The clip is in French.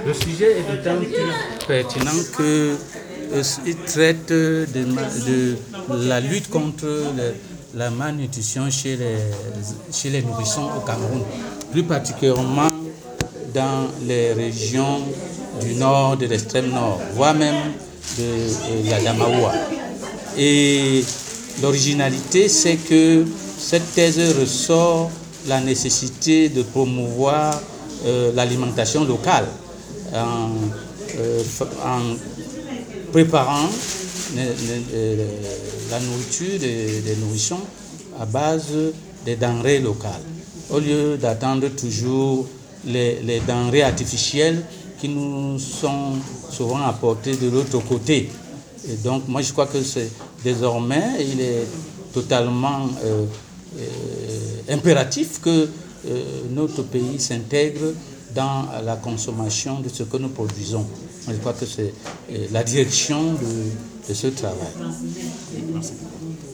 Le sujet est d'autant plus pertinent que il traite de la lutte contre la malnutrition chez les nourrissons au Cameroun, plus particulièrement dans les régions du nord, de l'extrême nord, voire même de la Damaoua. Et l'originalité, c'est que cette thèse ressort la nécessité de promouvoir l'alimentation locale en préparant la nourriture des nourrissons à base des denrées locales, au lieu d'attendre toujours les denrées artificielles qui nous sont souvent apportées de l'autre côté. Et donc, moi, je crois que désormais, il est totalement impératif que notre pays s'intègre dans la consommation de ce que nous produisons. Je crois que c'est la direction de ce travail. Merci.